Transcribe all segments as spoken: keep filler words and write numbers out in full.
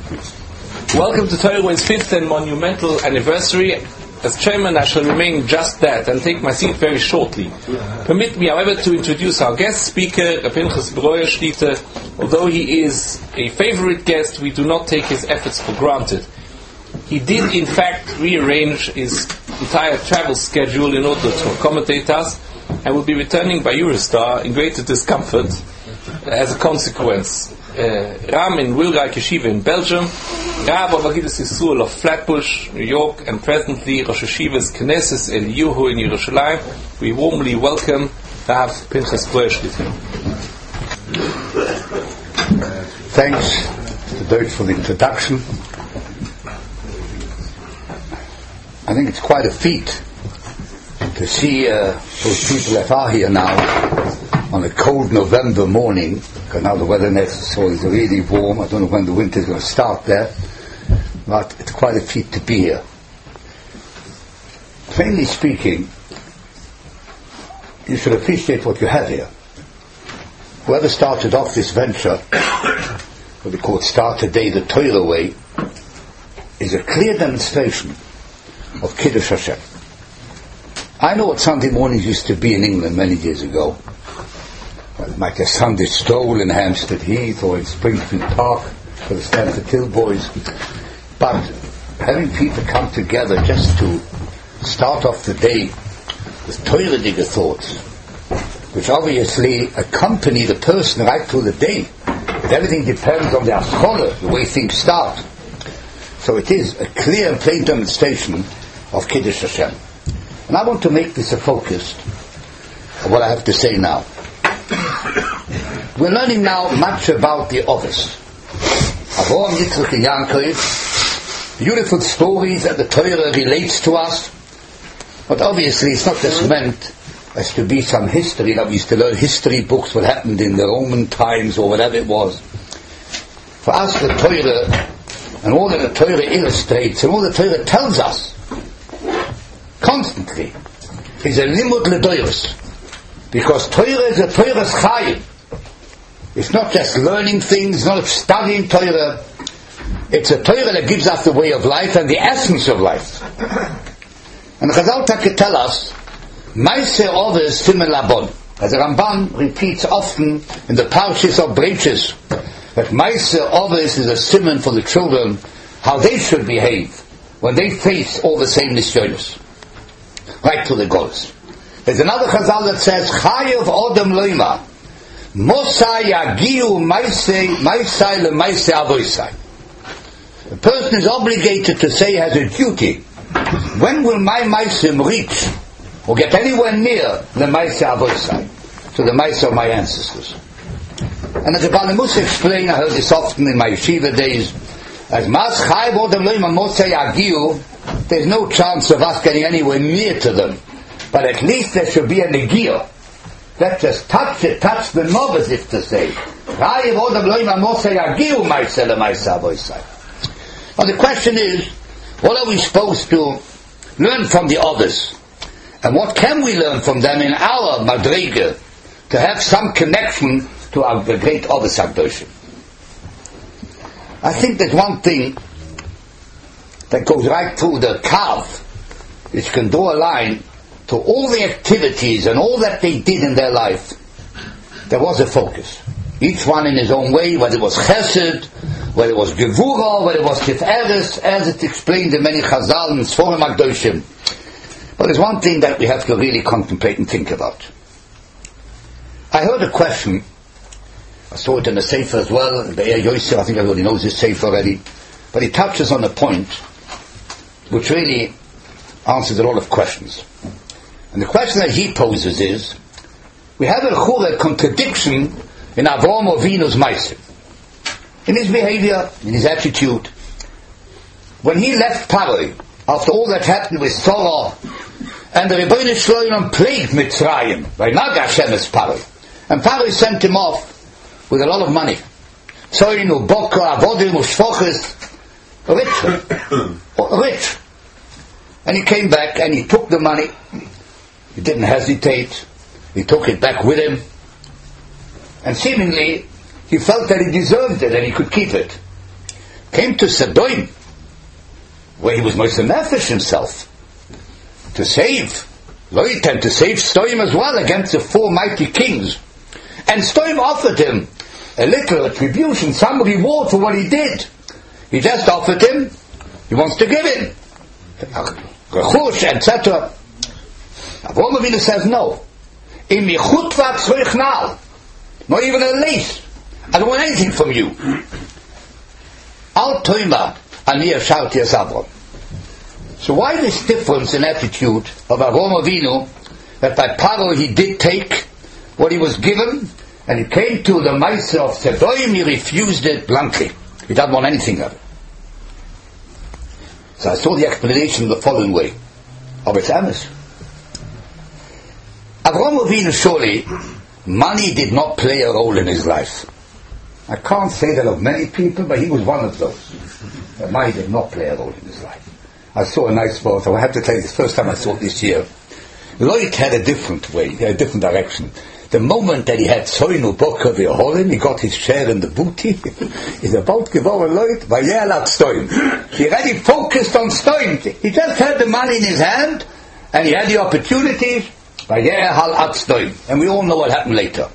Welcome to Torah Way's fifth and monumental anniversary. As chairman, I shall remain just that and take my seat very shortly. Permit me, however, to introduce our guest speaker, Rav Pinchas Breuer Shlita. Although he is a favorite guest, we do not take his efforts for granted. He did, in fact, rearrange his entire travel schedule in order to accommodate us, and will be returning by Eurostar in greater discomfort as a consequence. Uh, Ram in Wilrijk Yeshiva in Belgium, Rav of Agudas Yisrael of Flatbush, New York, and presently Rosh Yeshiva's Knesset Eliyahu in Yerushalayim. We warmly welcome Rav Pinchas Breuer Shlita. Thanks to Deutsch for the introduction. I think it's quite a feat to see uh, those people that are here now on a cold November morning, because now the weather necessarily is really warm. I don't know when the winter is going to start there, but it's quite a feat to be here. Plainly speaking, you should appreciate what you have here. Whoever started off this venture, what they call Start Today the Torah Way, is a clear demonstration of Kiddush Hashem. I know what Sunday mornings used to be in England many years ago. Well, like a Sunday stroll in Hampstead Heath or in Springfield Park for the Stanford Hill boys. But having people come together just to start off the day with Torah digger thoughts, which obviously accompany the person right through the day. But everything depends on the aschora, the way things start. So it is a clear and plain demonstration of Kiddush Hashem. And I want to make this a focus of what I have to say now. We're learning now much about the Ovis. Avraham, Yitzchak, and Yaakov. Beautiful stories that the Torah relates to us. But obviously it's not just meant as to be some history that we used to learn history books, what happened in the Roman times or whatever it was. For us the Torah and all that the Torah illustrates and all the Torah tells us constantly is a limud ledoros, because Torah is a Torah's chayim. It's not just learning things, not studying Torah. It's a Torah that gives us the way of life and the essence of life. And Chazal Taka tell us, Maaseh Oves Simen Labon, as the Ramban repeats often in the Parshas of Breitches, that Maaseh Oves is a siman for the children, how they should behave when they face all the same nisyonos, right to the goals. There's another Chazal that says, Chayev Odem Loima, Mosai Yagiu Maaseh Maaseh Le Maaseh Avoisai. The person is obligated to say, has a duty, when will my Maaseh reach or get anywhere near the Maaseh Avoisai, to the Maaseh of my ancestors? And as the Baal Musa explained, I heard this often in my yeshiva days, as Mas Chayev Odem Loima Mosai Yagiu, there's no chance of us getting anywhere near to them. But at least there should be a negiyah. Let's just touch it, touch the knob, as if to say. Now the question is, what are we supposed to learn from the others? And what can we learn from them in our madrega to have some connection to our the great others Hakdoshim? I think there's one thing that goes right through the kav, which can draw a line to all the activities and all that they did in their life. There was a focus. Each one in his own way, whether it was chesed, whether it was gevura, whether it was tiferes, as it's explained in many chazal and sforim hakdoshim. But there's one thing that we have to really contemplate and think about. I heard a question, I saw it in the Sefer as well, the Eir Yosef, I think everybody knows this Sefer already, but it touches on a point which really answers a lot of questions. And the question that he poses is, we have a chura contradiction in Avraham Avinu's Maaseh, in his behavior, in his attitude. When he left Paroi, after all that happened with Sarah, and the Rebbeinu Shloim plagued Mitzrayim, by Naga Hashem's Paroi, and Paroi sent him off with a lot of money. Tzoyin, Ubokra, Avodim, Ushfoches, rich, rich. And he came back and he took the money. He didn't hesitate. He took it back with him. And seemingly, he felt that he deserved it and he could keep it. came to Sodom, where he was Moshe Nefesh himself, to save Lot and to save Sodom as well against the four mighty kings. And Sodom offered him a little retribution, some reward for what he did. He just offered him, he wants to give him rechush, et cetera. Avraham Avinu says no. Im yichut v'atzroich nal, not even a lace. I don't want anything from you. Al toima ani yasharti es Avram. So why this difference in attitude of Avraham Avinu, that by Paro he did take what he was given, and he came to the Maaseh of Sodom, he refused it bluntly. He doesn't want anything of it. So I saw the explanation the following way of its emes. Avraham Avinu, surely money did not play a role in his life. I can't say that of many people, but he was one of those. That money did not play a role in his life. I saw a nice photo. I have to tell you, the first time I saw it this year. Lot had a different way, a different direction. The moment that he had Soinu Boker V'Yoholim, he got his share in the booty. He's about Gevor Lot, Vayel at Stoim. He already focused on Stoim. He just had the money in his hand, and he had the opportunities. Vayel Hal at Stoim. And we all know what happened later.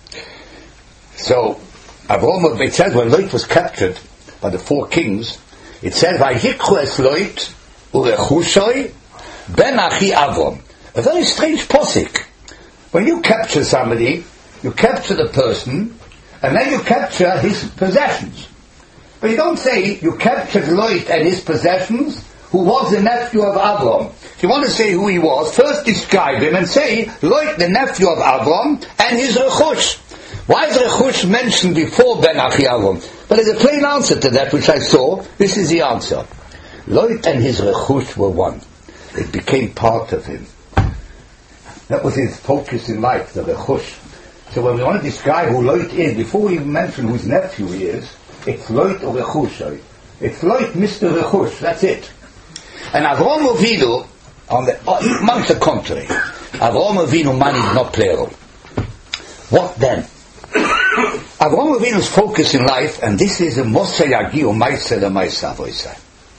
So, Avraham, it says when Lot was captured by the four kings, it says, Vayikhu es Lot u'rechushoi ben achi Avram. A very strange posik. When you capture somebody, you capture the person, and then you capture his possessions. But you don't say you captured Lot and his possessions, who was the nephew of Avram. If you want to say who he was, first describe him and say, Lot, the nephew of Avram, and his rechush. Why is rechush mentioned before Ben Achi Avram? But there's a plain answer to that, which I saw. This is the answer. Lot and his rechush were one. It became part of him. That was his focus in life, the rechush. So when we want to describe who Lot is, before we even mention whose nephew he is, it's Lot or rechush. It's Lot, Mister Rechush, that's it. And Avraham Avinu, on the, amongst the contrary, Avraham Avinu money did not play a role. What then? Avraham Avinu's focus in life, and this is a Moshe Yagi or Maaseh the Maaseh Avoisai.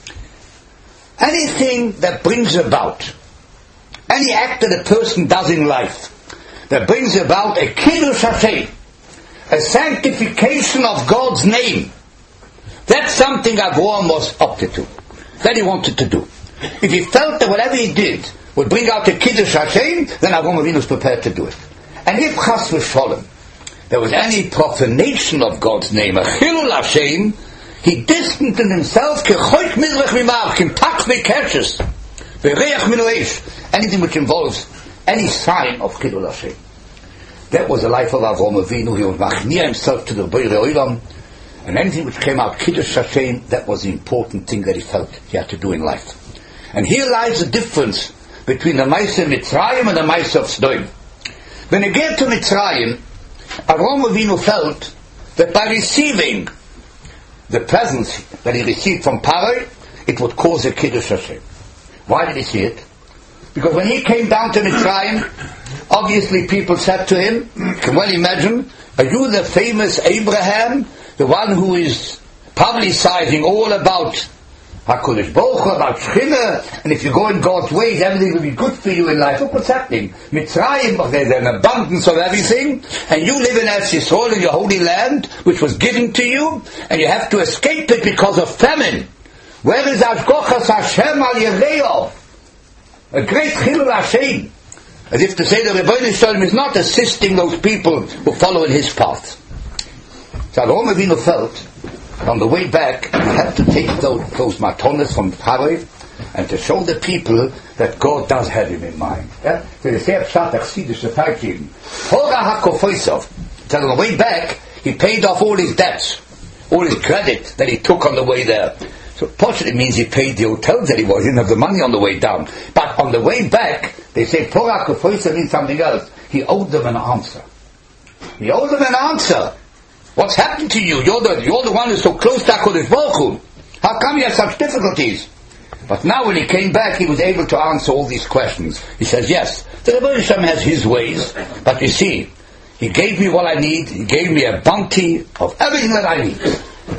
Anything that brings about, any act that a person does in life, that brings about a Kiddush Hashem, a sanctification of God's name, that's something Avraham was opted to. That he wanted to do. If he felt that whatever he did would bring out a Kiddush Hashem, then Avraham Avinu was prepared to do it. And if Chas v'Sholem, there was any profanation of God's name, a Chilul Hashem, he distanced himself, kechoik mizrach mimach, kim tak v'kerches, v'reach minuesh, anything which involves any sign of Chilul Hashem. That was the life of Avraham Avinu. He would machnia himself to the Borei Olam, and anything which came out Kiddush Hashem, that was the important thing that he felt he had to do in life. And here lies the difference between the Maaseh Mitzrayim and the Maaseh of Sodom. When he get to Mitzrayim, Avraham Avinu felt that by receiving the presents that he received from Paro, it would cause a Kiddush Hashem. Why did he see it? Because when he came down to Mitzrayim, obviously people said to him, you can well imagine, are you the famous Abraham, the one who is publicizing all about HaKadosh Baruch Hu, about Shechina, and if you go in God's ways, everything will be good for you in life? Look what's happening. Mitzrayim, there's an abundance of everything, and you live in Eretz Yisrael, in your holy land, which was given to you, and you have to escape it because of famine. Where is Hashgochas Hashem al Yereov? A great Chilul Hashem. As if to say the Rebbeinu Shalom is not assisting those people who follow in his path. So Avraham Avinu felt, on the way back, he had to take those, those matonas from Paro and to show the people that God does have him in mind. Yeah? So they say, Pshat Achsidish Taikim. Hora HaKofoisov. So on the way back, he paid off all his debts, all his credit that he took on the way there. So partially means he paid the hotels that he was. He didn't have the money on the way down. But on the way back, they say, Hora HaKofoisov means something else. He owed them an answer. He owed them an answer. What's happened to you? You're the, you're the one who's so close to HaKadosh Baruch Hu. How come you had such difficulties? But now when he came back, he was able to answer all these questions. He says, yes, the Rebbe Hashem has his ways, but you see, he gave me what I need, he gave me a bounty of everything that I need.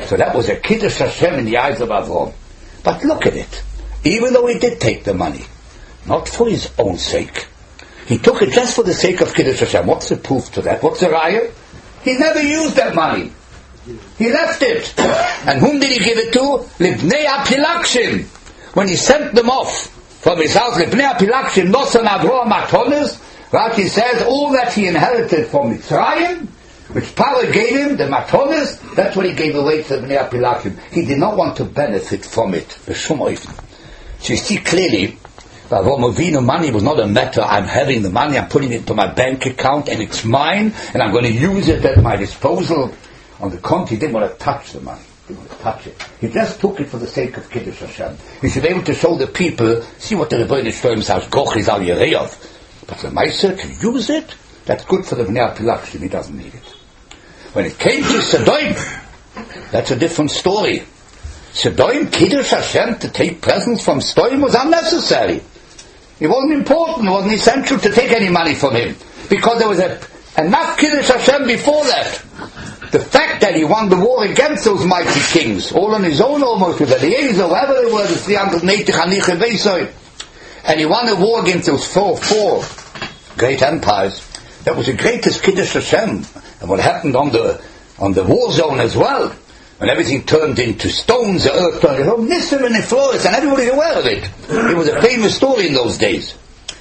So that was a Kiddush Hashem in the eyes of Avram. But look at it. Even though he did take the money, not for his own sake, he took it just for the sake of Kiddush Hashem. What's the proof to that? What's the raya? He never used that money. He left it. And whom did he give it to? Libnei Apilakshim. When he sent them off from his house, Libnei Apilakshim, Nosan Avroam Matonis, Rashi says, all that he inherited from Mitzrayim, which Paro gave him, the Matonis, that's what he gave away to Libnei Apilakshim. He did not want to benefit from it. So you see clearly, Avram Avinu money was not a matter, I'm having the money, I'm putting it into my bank account, and it's mine, and I'm going to use it at my disposal. On the contrary, he didn't want to touch the money. He didn't want to touch it. He just took it for the sake of Kiddush Hashem. He should be able to show the people, see what the Rebbeinu Shlom says, Goch is al Yereov. But the Meiser, to use it, that's good for the Bnei Apilakshim, he doesn't need it. When it came to Sodom, that's a different story. Sodom, Kiddush Hashem, to take presents from Sodom was unnecessary. It wasn't important, it wasn't essential to take any money from him. Because there was a, enough Kiddush Hashem before that. The fact that he won the war against those mighty kings, all on his own almost, with Eliezer, whoever they were, the three hundred eighty Chaniche Beisoy, and he won a war against those four, four great empires, that was the greatest Kiddush Hashem. And what happened on the on the war zone as well, when everything turned into stones, the earth turned into Nissim and Nifloris, and everybody's aware of it. It was a famous story in those days.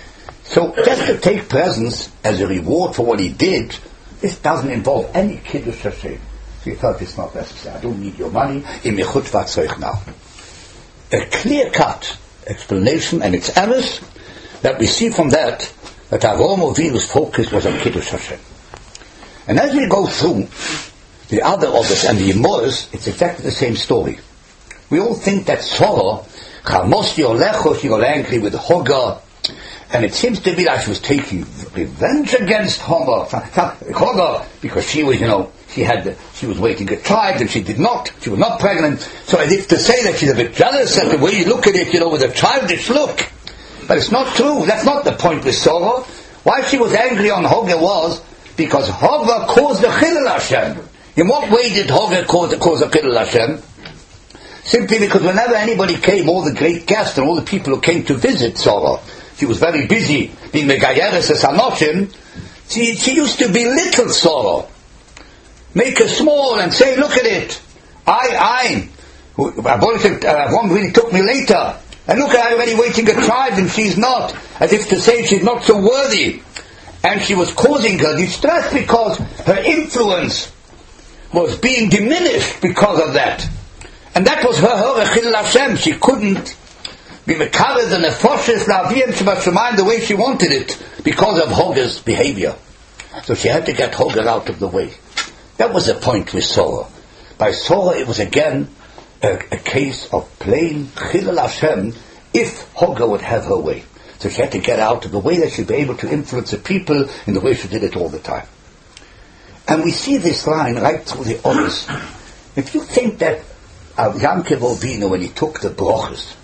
So just to take presents as a reward for what he did, this doesn't involve any Kiddush Hashem. So he felt it's not necessary. I don't need your money. In Mechut Vatzoich now. A clear-cut explanation, and it's honest, that we see from that, that Avram Avinu's focus was on Kiddush Hashem. And as we go through the other others and the Yemos, it's exactly the same story. We all think that Sorah, Chamos Yolecho, she got angry with Hagar, and it seems to be like she was taking revenge against Hagar, Hagar, because she was, you know, she had, the, she was waiting a child and she did not, she was not pregnant. So as if to say that she's a bit jealous at the way you look at it, you know, with a childish look. But it's not true. That's not the point with Sorah. Why she was angry on Hagar was because Hagar caused the Chilul Hashem. In what way did Hagar cause, cause the Chilul Hashem? Simply because whenever anybody came, all the great guests and all the people who came to visit Sorah, she was very busy being Megayeres as Hanoshim. She, she used to belittle Sorah, make her small and say, look at it, I, I, Avram really took me later, and look at her already waiting a tribe and she's not, as if to say she's not so worthy. And she was causing her distress because her influence was being diminished because of that. And that was her, her Chilul Hashem. She couldn't be mekared and nefoshes la'aviyim shebashamayim the way she wanted it because of Hagar's behavior. So she had to get Hagar out of the way. That was the point with Sorah. By Sorah it was again a, a case of plain Chilul Hashem if Hagar would have her way. So she had to get out of the way that she'd be able to influence the people in the way she did it all the time. And we see this line right through the others. If you think that uh, Yankov Avinu, when he took the brochas,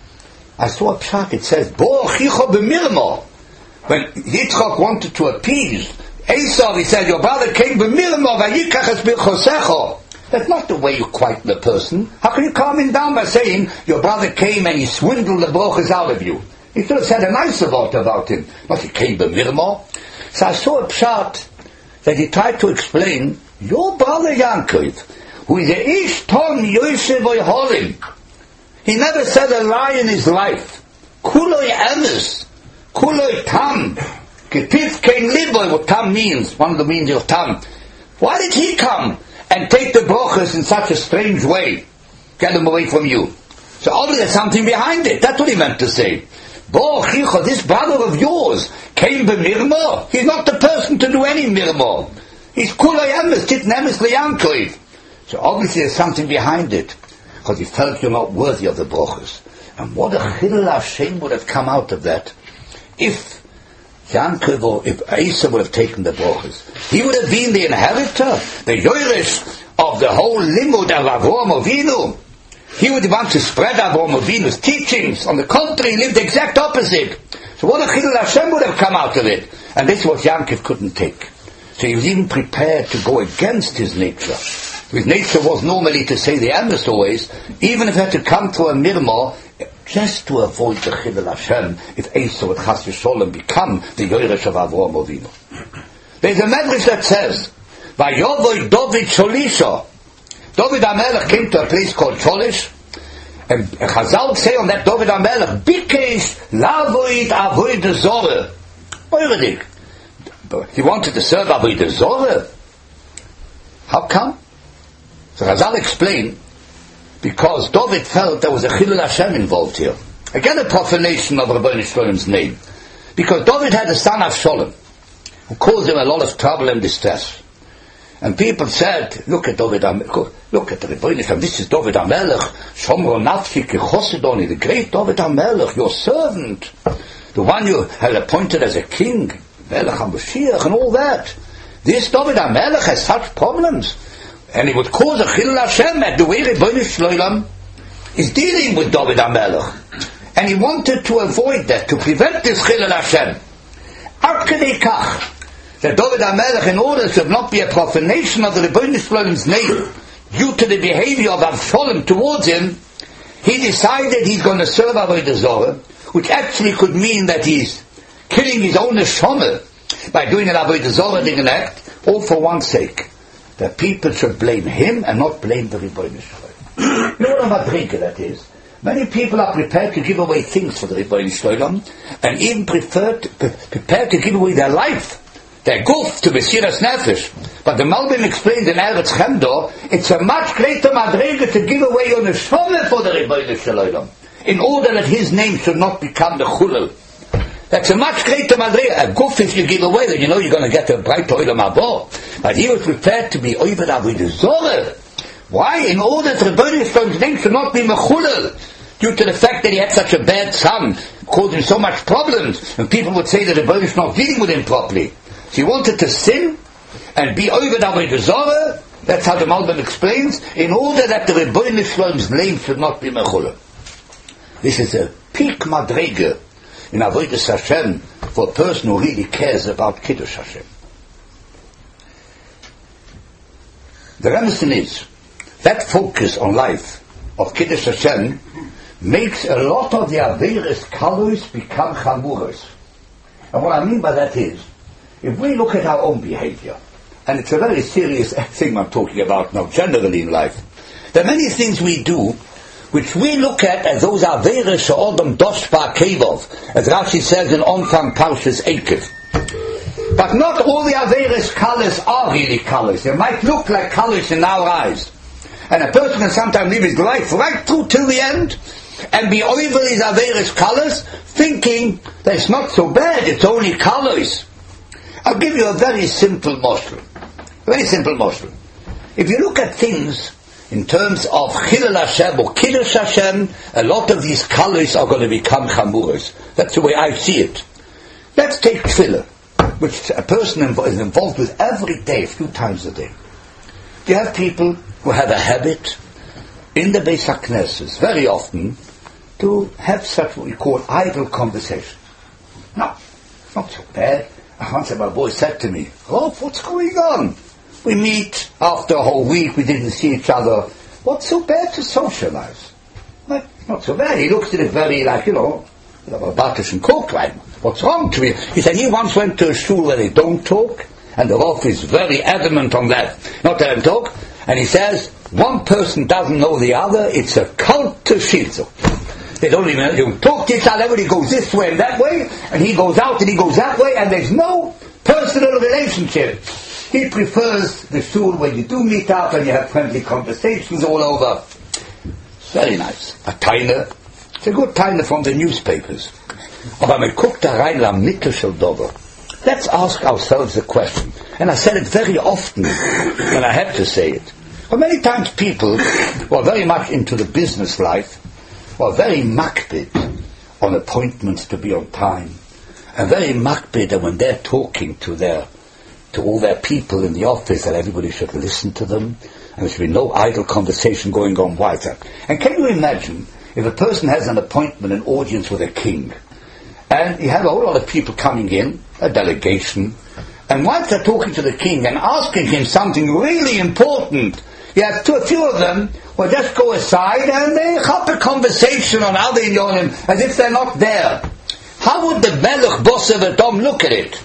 I saw a pshat, it says, Bo chicho b'mirmo. When Yitzchak wanted to appease Esau, he said, your brother came b'mirmo, vayikach es b'chosecho. That's not the way you quieten a person. How can you calm him down by saying, your brother came and he swindled the brochas out of you? He should have said a nicer word about him. Not he came b'mirmo. So I saw a pshat that he tried to explain, your brother Yankov, who is a ish ton yosef oiholim, he never said a lie in his life. Kuloi emes, kuloi tam, ketif kein liboy, what tam means, one of the meanings of tam. Why did he come and take the brochas in such a strange way? Get them away from you. So obviously there's something behind it. That's what he meant to say. Bo chicho, this brother of yours came b'mirmo. He's not the person to do any mirmo. He's kuloi emes, tit nemes liyankov. So obviously there's something behind it. Because he felt you're not worthy of the brochas. And what a Chilul Hashem would have come out of that if Yankov or if Esau would have taken the brochas. He would have been the inheritor, the Yoresh of the whole limud of Avram Avinu. He would want to spread Avram Avinu's teachings. On the contrary, he lived the exact opposite. So what a Chilul Hashem would have come out of it. And this is what Yankov couldn't take. So he was even prepared to go against his nature. His nature was normally to say the emes always, even if it had to come to a mirmor, just to avoid the Chilul Hashem, if Esau would Chas v'Sholem become the Yoresh of Avraham Avinu. There's a medrash that says, Vayovoy David Sholisha. David HaMelech came to a place called Sholish, and Chazal say on that David HaMelech, Bikesh Lavoid Avoid Zorah. Oiredik. He wanted to serve Avoid Zorah. How come? So Chazal explained, because David felt there was a Chilul Hashem involved here. Again, a profanation of Rabbeinu Shlomo's name. Because David had a son Avshalom, who caused him a lot of trouble and distress. And people said, look at David HaMelech, look at the Rabbeinu Shalom, this is David HaMelech, Shomro Nafshi Kechosidoni, the great David HaMelech, your servant, the one you had appointed as a king, Melech HaMashiach, and all that. This David HaMelech has such problems. And it would cause a Chilul Hashem at the way Rabbeinu Shlomo is dealing with David HaMelech. And he wanted to avoid that, to prevent this Chilul Hashem. Ad kedei kach, that David HaMelech, in order to not be a profanation of the Rabbeinu Shlomo's name, due to the behavior of Avshalom towards him, he decided he's going to serve Avodah Zorah, which actually could mean that he's killing his own neshama by doing an Avodah Zorah act, all for one sake. That people should blame him and not blame the Rebbeinu Shalom. You know what a madrika that is? Many people are prepared to give away things for the Rebbeinu Shalom, and even preferred to, prepared to give away their life, their guf, to Mesiras Nefesh. But the Malbim explained in Eretz Chemdo, it's a much greater madrika to give away your neshama for the Rebbeinu Shalom, in order that his name should not become the chulul. That's a much greater madrika. A guf, if you give away, then you know you're going to get a bright oil mabor. But he was prepared to be over Avodah Zorah. Why? In order that Rebbeinu Shalom's name should not be mechulel, due to the fact that he had such a bad son, causing so much problems, and people would say that Rebbeinu is not dealing with him properly. So he wanted to sin and be over Avodah Zorah. That's how the Malbim explains, in order that the Rebbeinu Shalom's name should not be mechulel. This is a peak madrega in Avodas Hashem for a person who really cares about Kiddush Hashem. The reason is that focus on life of Kiddush Hashem makes a lot of the Averis Kalos become Chamuros. And what I mean by that is, if we look at our own behavior, and it's a very serious thing I'm talking about now generally in life, there are many things we do which we look at as those Averis She'odam Dosh Ba'Kevov, as Rashi says in Onfang Parshas Eikev. But not all the Averis colors are really colors. They might look like colors in our eyes. And a person can sometimes live his life right through till the end and be over these Averis colors, thinking that it's not so bad, it's only colors. I'll give you a very simple mashal. Very simple mashal. If you look at things in terms of Chilul Hashem or Kiddush Hashem, a lot of these colors are going to become chamuras. That's the way I see it. Let's take tefillah, which a person is involved with every day, a few times a day. You have people who have a habit in the Beis HaKnesses very often to have such what we call idle conversation. No, it's not so bad. Once my boy said to me, "Oh, what's going on? We meet after a whole week, we didn't see each other. What's so bad to socialize?" Like, not so bad. He looks at it very like, you know, a Batish and Coke line. What's wrong to me? He said he once went to a shul where they don't talk, and the Rav is very adamant on that. Not to them talk. And he says, one person doesn't know the other, it's a cult to shizu. They don't even they don't talk to each other, everybody goes this way and that way, and he goes out and he goes that way, and there's no personal relationship. He prefers the shul where you do meet up and you have friendly conversations all over. Very nice. A taina. It's a good taina from the newspapers. Aber man guckt da rein la Mitte shel dover. Let's ask ourselves a question. And I said it very often, and I have to say it. But many times people who are very much into the business life, who are very makbid on appointments to be on time, and very makbid that when they're talking to their to all their people in the office, that everybody should listen to them, and there should be no idle conversation going on while that. And can you imagine if a person has an appointment, an audience with a king, and you have a whole lot of people coming in, a delegation, and whilst they're talking to the king and asking him something really important, You have two, a few of them will just go aside and they have a conversation on other inyanim as if they're not there. How would the Melech Boser Edom look at it?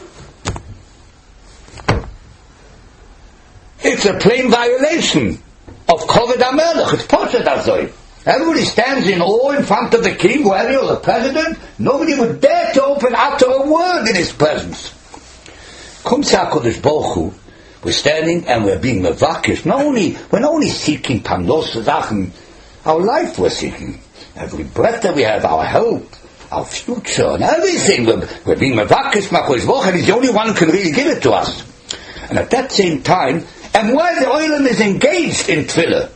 It's a plain violation of Koved HaMelech. It's Poshet Azoi. Everybody stands in awe in front of the king, whoever you're the president. Nobody would dare to open, utter a word in his presence. Comes HaKadosh Baruch Hu, we're standing and we're being mevakish. Not only, we're not only seeking Parnos Sachen, our life we're seeking. Every breath that we have, our hope, our future, and everything. We're, we're being mevakish, HaKadosh Baruch Hu, and he's the only one who can really give it to us. And at that same time, and while the Olam is engaged in Tefillah,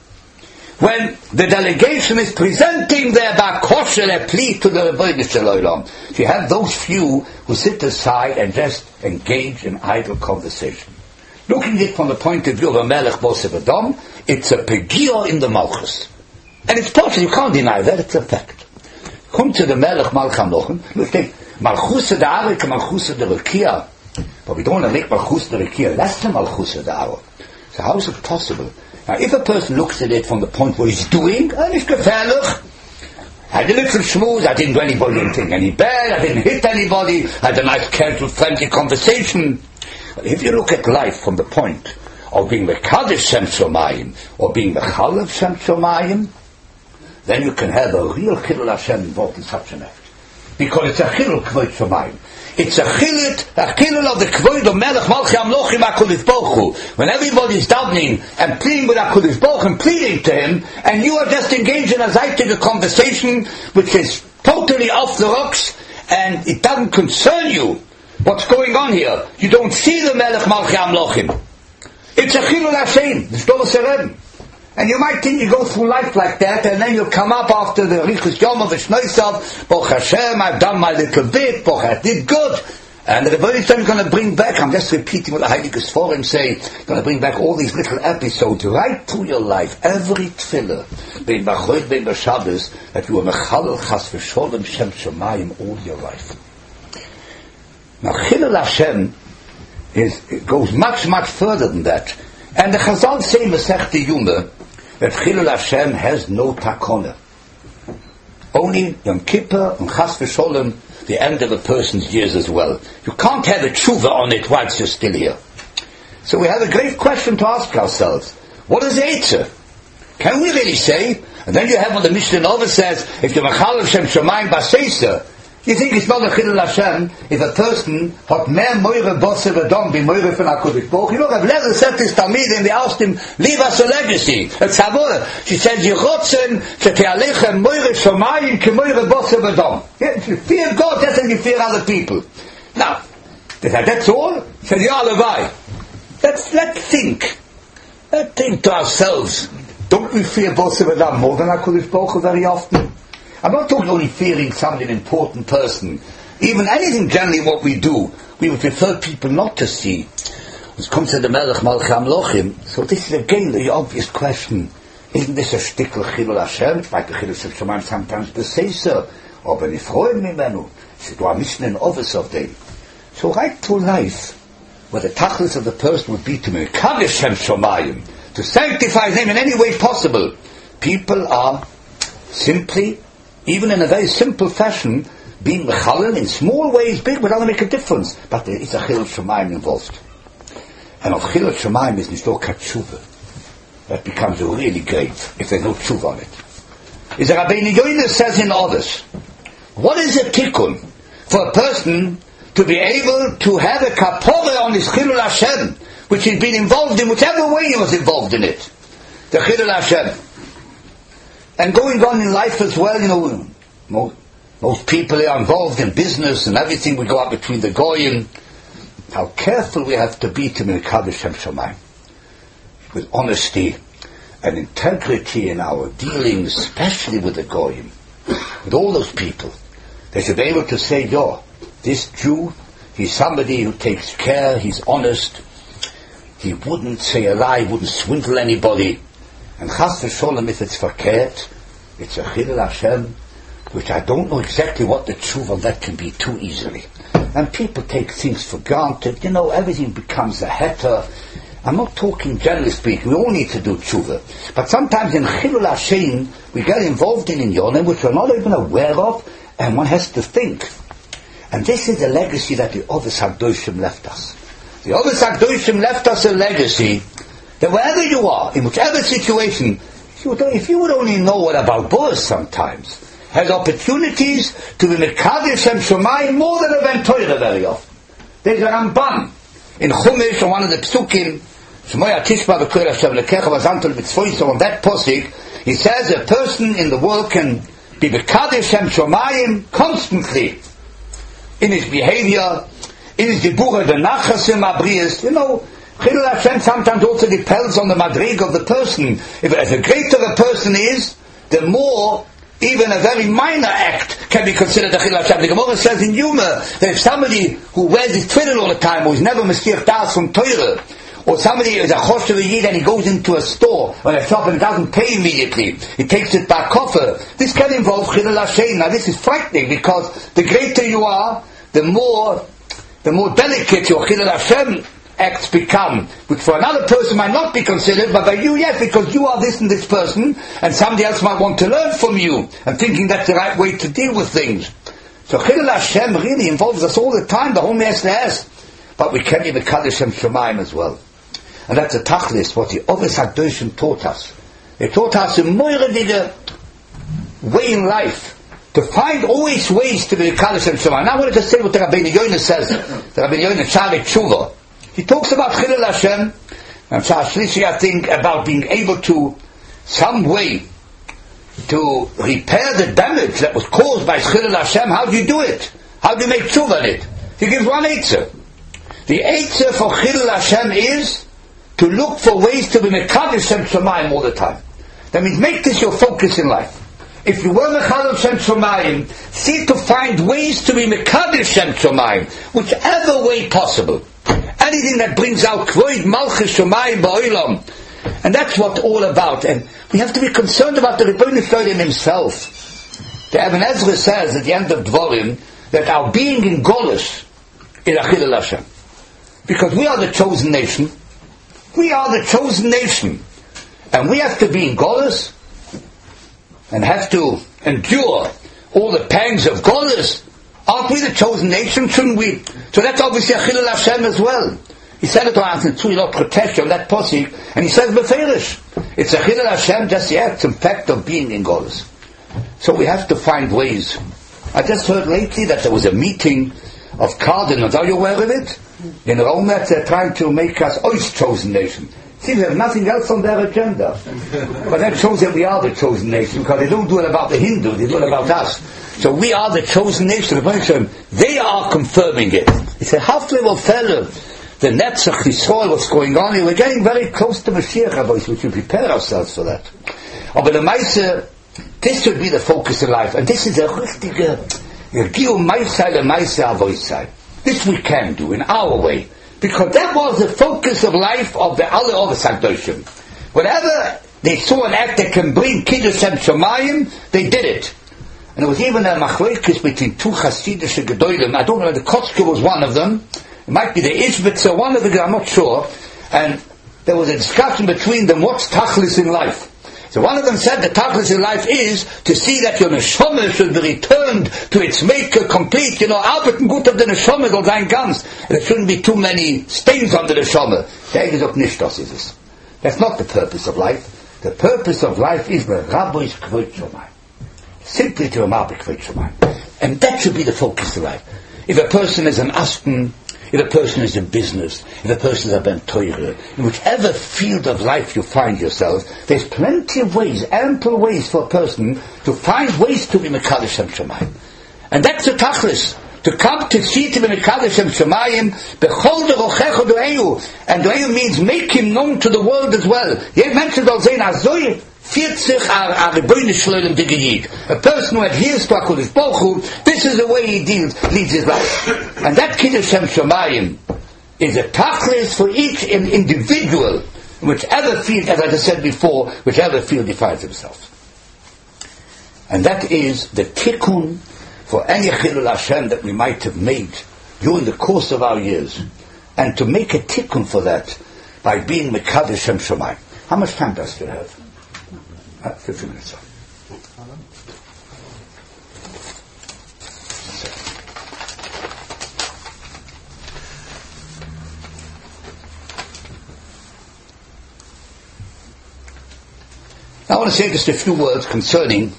when the delegation is presenting their bakosha, their plea to the Rebbeinu Shel Olam, you have those few who sit aside and just engage in idle conversation. Looking at it from the point of view of a Melech Boser Edom, it's a pegiyah in the Malchus. And it's possible, you can't deny that, it's a fact. Come to the Melech Malch HaMelechim, look at Malchus de Arik and Malchus de Rekia. But we don't want to make Malchus de Rekia less than Malchus de Arik. So how is it possible? Now, if a person looks at it from the point where he's doing, and it's gefährlich, I had a little schmooze, I didn't do anybody anything any bad, I didn't hit anybody, I had a nice, casual, friendly conversation. But if you look at life from the point of being Mekadosh Shem Shomayim, or being Mechalev Shem Shomayim, then you can have a real Chilul Hashem involved in such an act. Because it's a Chilul Kvod Shomayim. It's a chilul, a chilul of the Kvod of Melech Malchi HaMelechim HaKadosh Baruch Hu. When everybody's davening and pleading with HaKadosh Baruch Hu and pleading to him, and you are just engaged in a zaytig, a conversation which is totally off the rocks, and it doesn't concern you what's going on here. You don't see the Melech Malchi HaMelechim. It's a chilul Hashem, the Shtor Serem. And you might think you go through life like that, and then you'll come up after the Richus Yom of Shnoisav, Baruch Hashem, I've done my little bit, Baruch I did good. And the Rebbeinu is going to bring back, I'm just repeating what the Heiliges Forum say, going to bring back all these little episodes right through your life, every tefillah, bein b'choid, bein b'Shabbos, that you are mechalel chas v'sholem Shem Shomayim all your life. Now, Chilul Hashem is, it goes much, much further than that. And the Chazal say in Masechta Yuma, that Chilul Hashem has no takona. Only Yom Kippur and Chas v'Sholem, the end of a person's years as well. You can't have a tshuva on it whilst you're still here. So we have a great question to ask ourselves. What is Eitzah? Can we really say? And then you have what the Mishnah Nova says, if you're Mechal Hashem Shomayim B'Seisa, you think it's not a Chilul Hashem if a person had mehr Moire Boser Edom be Moire from HaKadosh Baruch Hu. You know, Rav Lezer said this Talmid and they asked him, leave us a legacy. It's Havor. She said, Yerotzen shete'alechem Moire Shomayim ke Moire Boser Edom. If you fear God, that's when you fear other people. Now, that's all? He said, Ya Levai. Let's, let's think. Let's think to ourselves. Don't we fear Boser Edom more than HaKadosh Baruch Hu very often? I'm not talking only fearing some an important person. Even anything generally what we do, we would prefer people not to see. When it comes to the Melech Malchi HaMelechim, so this is again the obvious question. Isn't this a shtickl Chilul Hashem? Like the Chilul Shem Shomayim sometimes to say so. Or when ich freue mimenu. It's a mission and office of them. So right through life, where the tachlis of the person would be to Mekadosh Shem Shomayim, to sanctify his name in any way possible, people are simply, even in a very simple fashion, being mechalel in small ways, big, but doesn't make a difference. But there is a chilul Shomayim involved. And of chilul Shomayim is nicht nur tshuva. That becomes really great if there's no tshuva on it. Is that Rabbeinu Yoina says in others, what is a tikkun for a person to be able to have a kapora on his chilul Hashem, which he's been involved in, whichever way he was involved in it? The chilul Hashem. And going on in life as well, you know, most, most people are involved in business and everything. We go out between the goyim. How careful we have to be to Mekadosh Shem Shomayim, with honesty and integrity in our dealings, especially with the goyim, with all those people. They should be able to say, yo, this Jew, he's somebody who takes care, he's honest, he wouldn't say a lie, wouldn't swindle anybody. And Chas v'Sholem, if it's verkehrt, it's a Chilul Hashem, which I don't know exactly what the truth of that can be too easily. And people take things for granted. You know, everything becomes a heter, I'm not talking generally speaking, we all need to do tshuva. But sometimes in Chilul Hashem, we get involved in inyonim which we're not even aware of, and one has to think. And this is the legacy that the Ovis HaKdoshim left us. The Ovis HaKdoshim left us a legacy that wherever you are, in whichever situation, if you would, if you would only know what about Boaz sometimes, has opportunities to be Mekadesh and Shomayim more than a Ben Torah very often. There's a Ramban in Chumash, on one of the Psukim, Shmoya Tishba V'Koy Hashem Lekecha V'Zantul Mitzvoy, so on that posik, he says a person in the world can be Mekadesh and Shomayim constantly in his behavior, in his Dibura, the Nachasim Abrias, you know, Chilul Hashem sometimes also depends on the madrig of the person. If as the greater a person is, the more even a very minor act can be considered a Chilul Hashem. The Gemara says in Yuma that if somebody who wears his tefillin all the time, who is never Meskir Das from Torah, or somebody is a Choshev Yid and he goes into a store or a shop and doesn't pay immediately, he takes it back koffer, this can involve Chilul Hashem. Now this is frightening because the greater you are, the more the more delicate your Chilul Hashem acts become, which for another person might not be considered, but by you, yes, because you are this and this person, and somebody else might want to learn from you, and thinking that's the right way to deal with things. So Chilul Hashem really involves us all the time, the whole Me'es Le'es, but we can be Mekadesh and Shemaim as well. And that's a tachlis, what the Ovis HaKdoshim taught us. They taught us a moiradige way in life, to find always ways to be Mekadesh and Shemaim. Now I wanted to say what the Rabbeinu Yoina says, the Rabbeinu Yoina Sha'arei Tshuva. He talks about Chilul Hashem, and Shashlishi, I think, about being able to, some way, to repair the damage that was caused by Chilul Hashem. How do you do it? How do you make tshuva on it? He gives one eitzah. The eitzah for Chilul Hashem is to look for ways to be Mekadesh and Shomayim all the time. That means make this your focus in life. If you were Mekadesh and Shomayim, see to find ways to be Mekadesh and Shomayim, whichever way possible. Anything that brings out Kvoid Malchus Shomayim Ba'olam. And that's what all about. And we have to be concerned about the Rebbeinu Shalom himself. The Eben Ezra says at the end of Dvorim that our being in Golus is a Chilul Hashem. Because we are the chosen nation. We are the chosen nation. And we have to be in Golus and have to endure all the pangs of Golus. Aren't we the chosen nation? Shouldn't we? So that's obviously a Chilul Hashem as well. He said it to us in Tzuyilot Protection, that posik, and he says Beferish. It's a Chilul Hashem, just the act, in fact, of being in Golus. So we have to find ways. I just heard lately that there was a meeting of cardinals. Are you aware of it? In Rome, they're trying to make us Ois chosen nation. Seems they have nothing else on their agenda. But that shows that we are the chosen nation, because they don't do it about the Hindu, they do it about us. So we are the chosen nation. They are confirming it. It's a half-level fellow. The Netzach, Yisrael, what's going on here. We're getting very close to Mashiach, we should prepare ourselves for that. But the Maisa, this should be the focus of life. And this is a richtige, Gil Maisa, the Maisa Avoisai. This we can do in our way. Because that was the focus of life of the other Ovis HaKdoshim. Whenever they saw an act that can bring Kiddush and Shomayim, they did it. And there was even a machlokes between two Hasidic Gedolim. I don't know, the Kotzke was one of them. It might be the Ishbitzer, one of them, I'm not sure. And there was a discussion between them, what's Tachlis in life? So one of them said the Tachlis in life is to see that your Neshama should be returned to its maker complete. You know, Albert and Gut of the Neshama soll sein ganz. There shouldn't be too many stains on the Neshama. Der is auch nicht, das ist es. That's not the purpose of life. The purpose of life is the Rabbi's Kvod Shomayim. Simply to Rabbi Kvod Shomayim. And that should be the focus of life. If a person is an Aston, if a person is in business, if a person is a Ben Torah, in whichever field of life you find yourself, there's plenty of ways, ample ways for a person to find ways to be Mekadesh and Shomayim. And that's the Tachlis. To come to see to be Mekadesh and Shomayim, Bechol derochecho doeyu. And doeyu means make him known to the world as well. He mentioned al zein azoy, vierzig a Rebbeinu Shalom digiyid. A person who adheres to HaKadosh Baruch Hu, this is the way he deals, leads his life. And that Kiddush and Shomayim is a tachlis for each individual, in whichever field, as I just said before, whichever field he finds himself. And that is the tikkun for any Chilul Hashem that we might have made during the course of our years. And to make a tikkun for that, by being Mekadosh Shem Shamayim. How much time does it have? Uh, fifty minutes. I want to say just a few words concerning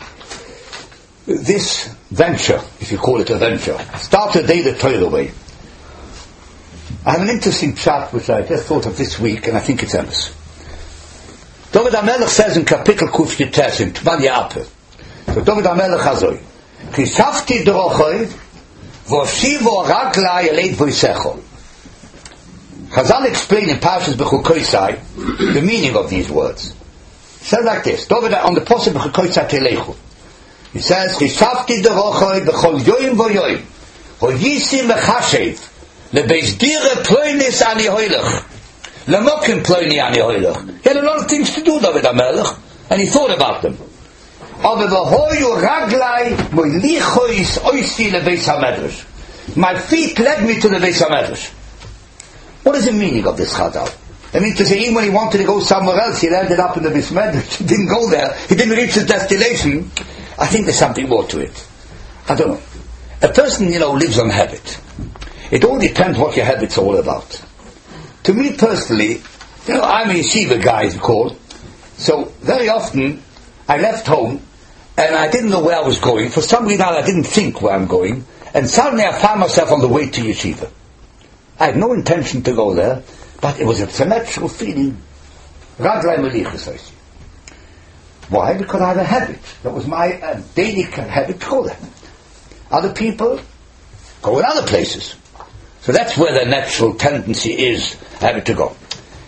this venture, if you call it a venture. Start the day the Torah way. I have an interesting chat which I just thought of this week, and I think it's endless. David HaMelech says in Kapitel Kuf Yites in Tvalia Ape. So David HaMelech Hazoi, Kisafti Drochoi, Voshivo Raglai Eleit Voisecho. Chazal explain in Parshas Bechukoisai the meaning of these words. He says like this, David on the Posuk Bechukoisai Telechu. He says, Kisafti Drochoi Bechol Yoim Voyoim, Hoyisi Mechashev, Lebeis Dire Ploinis Ani Hoylech, Lemokim Ploini Ani Hoylech. He had a lot of things to do, David HaMelech, and he thought about them. Aber Vohoyu Raglai Moilichois Oisi Lebeis HaMedrash. My feet led me to the Beis HaMedrash. What is the meaning of this Chazal? I mean to say, even when he wanted to go somewhere else, he ended up in the Beis HaMedrash. He didn't go there. He didn't reach his destination. I think there's something more to it. I don't know. A person, you know, lives on habit. It all depends what your habit's all about. To me personally, you know, I'm a yeshiva guy, as you call. So very often, I left home, and I didn't know where I was going. For some reason, I didn't think where I'm going. And suddenly I found myself on the way to yeshiva. I had no intention to go there, but it was a natural feeling. Raglai Melichas, I see. Why? Because I had a habit. That was my uh, daily habit to go there. Other people go in other places. So that's where the natural tendency is, habit to go.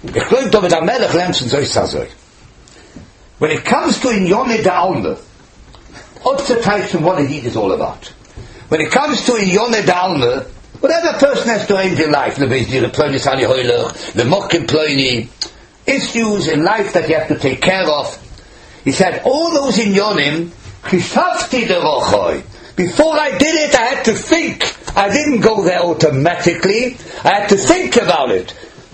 When it comes to Inyone D'Alma, Otzetaitzum, what a heat is all about. When it comes to Inyone D'Alma, whatever a person has to arrange in life, the Mokim Ploini, issues in life that you have to take care of, he said, all those Inyonim, Kishafti Derochoi. Before I did it, I had to think. I didn't go there automatically. I had to think about it.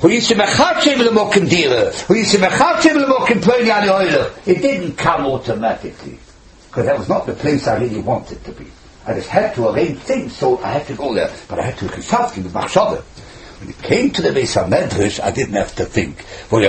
It didn't come automatically. Because that was not the place I really wanted to be. I just had to arrange things, so I had to go there. But I had to Kishafti with Machshava. When it came to the Beis HaMedrash, I didn't have to think. When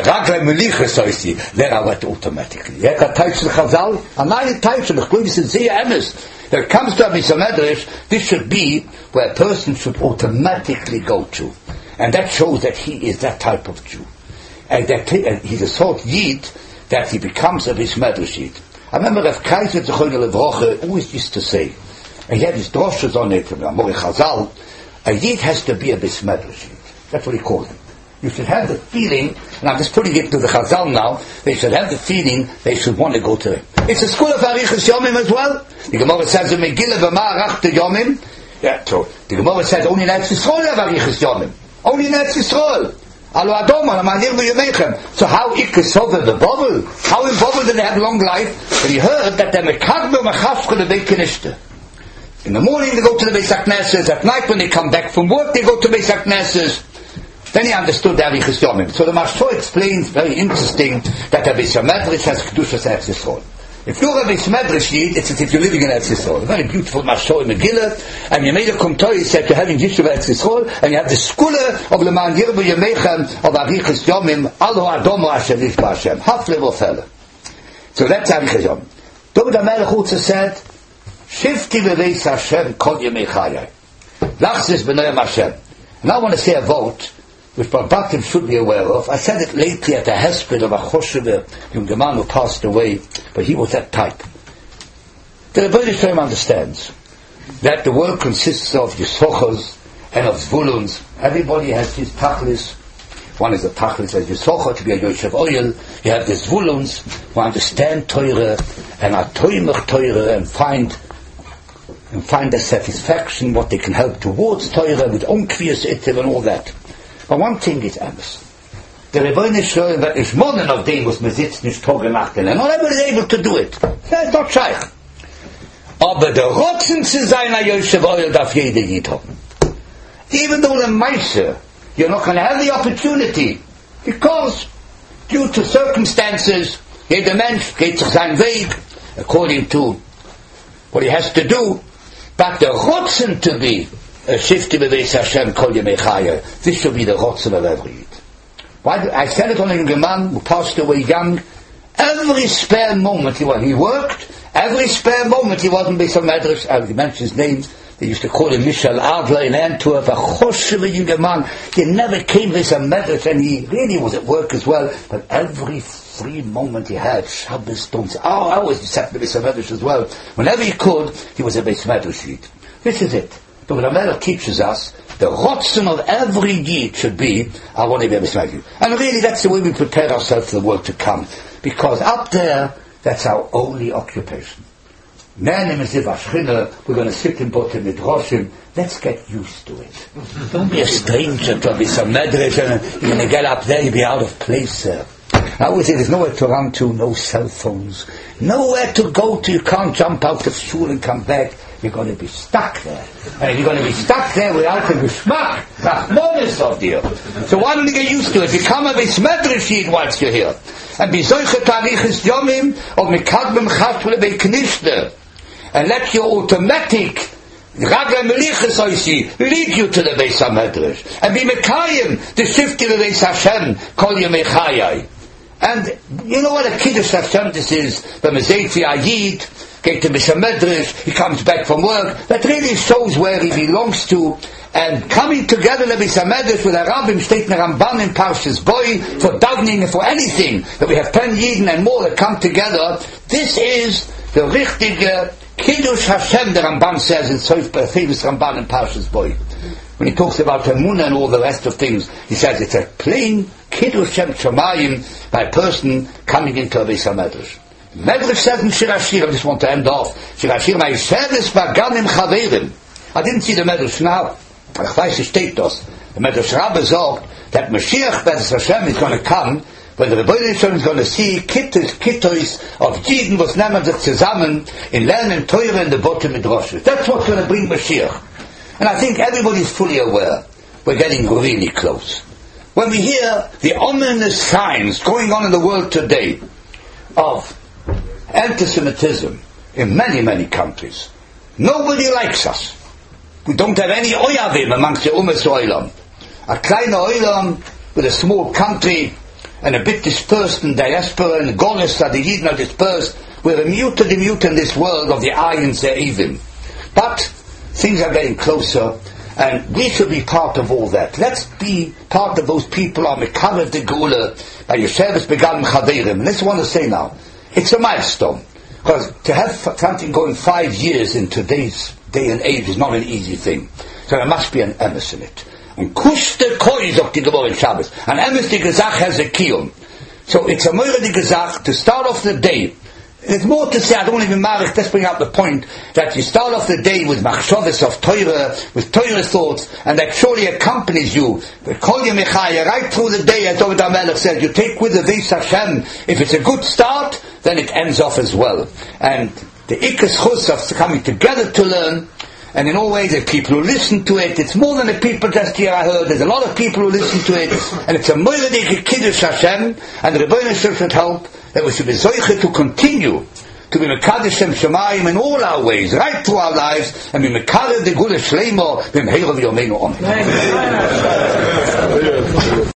then I went automatically. Yeah, that type of Chazal, another type of Chazal, when it comes to a Beis HaMedrash, this should be where a person should automatically go to. And that shows that he is that type of Jew. And that he, and he's a sort of Yid that he becomes a Beis HaMedrash Yid. I remember Rav Kaiser Zechoyne Levroche always used to say, and he had his droshes on it from Amori Chazal, a Yid has to be a Beis HaMedrash Yid. That's what he called it. You should have the feeling, and I'm just putting it to the Chazal now, they should have the feeling they should want to go to it. It's a school of Arichas Yomim as well. The Gemara says in Megillah V'ma Arachta Yomim. Yeah, so the Gemara says only in Eretz Yisrael have Arichas Yomim. Only in Eretz Yisrael. Alo Adom, Alo Manir V'Yomechem. So how Ikesov the bubble? How in bubble did they have long life? But he heard that they're Mekadber Mechafcha the Beit Knesset. In the morning they go to the Beis HaKnesses. At night when they come back from work they go to Beis HaKnesses. Then he understood the Arichas Yomim. So the Mashto explains, very interesting, that the Beis HaMedrash has Kedushas Eretz Yisrael. If you're a Beis HaMedrash Yid, it's as if you're living in Eretz Yisrael. A very beautiful Mashto in Megillah, and you made a Kumtoi said you're having Yishuv Eretz Yisrael, and you have the Skula of Leman Yirbu Yemechem of Arichas Yomim, Alo Adomo Asher Yishba Hashem, Hafle Vofele. So that's Arichas Yomim. David HaMelech also said, Shifti V'Veis Hashem Kol Yemei Chayai. Lachzis B'Noyam Hashem. And I want to say a vote which Barbatim should be aware of. I said it lately at the hesped of a Choshever, young man who passed away, but he was that type. The Rebbeinu Shalom understands that the world consists of Yisochos and of Zvuluns. Everybody has his tachlis. One is a tachlis as Yisochot, to be a Yoshev Oil. You have the Zvuluns who understand Torah and are toimach Torah and find and find their satisfaction, what they can help towards Torah with Onkvius Itiv and all that. But one thing is anders. The Rebbeinu Shalom that is more than of them was mesitz nicht Torah nachten, and not everybody is able to do it. That's not shaykh. Aber der Rotzen zu sein a Yoshev Oil darf jeder Yid haben. Even though the Meiser, you're not going to have the opportunity Because, due to circumstances, jeder Mensch geht sich seinen Weg, according to what he has to do, but the rotzen to be a shifty beveis Hashem kol yemei chaya, this should be the rotzen of every Yid. Why? I said it on a young man who passed away young. Every spare moment he was, he worked. Every spare moment he wasn't based on Medrash. I mentioned his name. They used to call him Michel Adler in Antwerp. A choshev young man. He never came with a Medrash, and he really was at work as well. But every free moment he had, Shabbos, don't say, oh, I always sat with a Medrash as well. Whenever he could, he was a base Medrash Yid. This is it. The Rameler teaches us the rotzen of every Yid should be, I want to be a Medrash. And really, that's the way we prepare ourselves for the world to come. Because up there, that's our only occupation. We're going to sit in Bote Midrashim. Let's get used to it. Don't be a stranger to be some Medrash and you're going to get up there, you'll be out of place there. I always say there's nowhere to run to, no cell phones, nowhere to go to. You can't jump out of school and come back. You're going to be stuck there. And if you're going to be stuck there without the geschmack, Rachmanis of dir. So why don't you get used to it? Become a Medrash Yid once you're here. And be solche tariches yomim of mekadmem chashvele beiknishne. And let your automatic Raga Melichas Oisi lead you to the Beis HaMedrash. And be Mekayim, the shifty of Beis Hashem, Kol Yemei Chayai. And you know what a Kiddush Hashem this is? The Mezeifi Ayid, get to Beis HaMedrash, he comes back from work. That really shows where he belongs to. And coming together in the Beis HaMedrash with a Rabbim, State Ramban in Parshas Boy, for davening and for anything, that we have ten Yidden and more that come together, this is the richtige Kiddush Hashem, the Ramban says in Soif, the famous Ramban in Parshas Boy. When he talks about Emunah and all the rest of things, he says it's a plain Kiddush Shem Shamayim by a person coming into a Beis HaMedrash. Medrash says in Shir Hashir, I just want to end off, Shir Hashir, my Sheres Baganim Chaverim. I didn't see the Medrash now. Ich weiß, es steht das. The Medrash Rabbe sagt that Mashiach Beis Hashem is going to come when the Rebbeinu Shalom is going to see kittos, kittos of Jiden, was nehmen sich zusammen in lernen Teure in the Bote Midrash. That's what's going to bring Mashiach. And I think everybody's fully aware we're getting really close. When we hear the ominous signs going on in the world today of anti-Semitism in many, many countries, nobody likes us. We don't have any oyavim amongst the Ummah Oilam. A kleine Oilam with a small country and a bit dispersed in diaspora and Golis that the Yidden are dispersed. We're a mute to the mute in this world of the Ayin Ze'evim. But things are getting closer and we should be part of all that. Let's be part of those people who are Mekarev de Geula by Yesheves Beganim Chaverim. And this is what I want to say now. It's a milestone. Because to have something going five years in today's day and age is not an easy thing. So there must be an emes in it. And kushte koi, sagt die Gemara in Shabbos. An emes, die Gesach has a kiyum. So it's a moire die Gesach to start off the day. There's more to say, I don't even matter, let's bring out the point that you start off the day with machshavas of Torah, with Torah thoughts, and that surely accompanies you. Kol Yemei right through the day, as David HaMelech said, you take with the Beis Hashem. If it's a good start, then it ends off as well. And the Ikas Chus of coming together to learn, and in all ways the people who listen to it, it's more than the people just here I heard, there's a lot of people who listen to it, and it's a Moiradik Kiddush Hashem, and the Rebbeinu Shalom should help that we should be zoiche to continue to be Mekadosh Shem Shamayim in all our ways, right through our lives, and be Mekadosh the Gula Shleimo, b'mheira v'yomeinu Amen.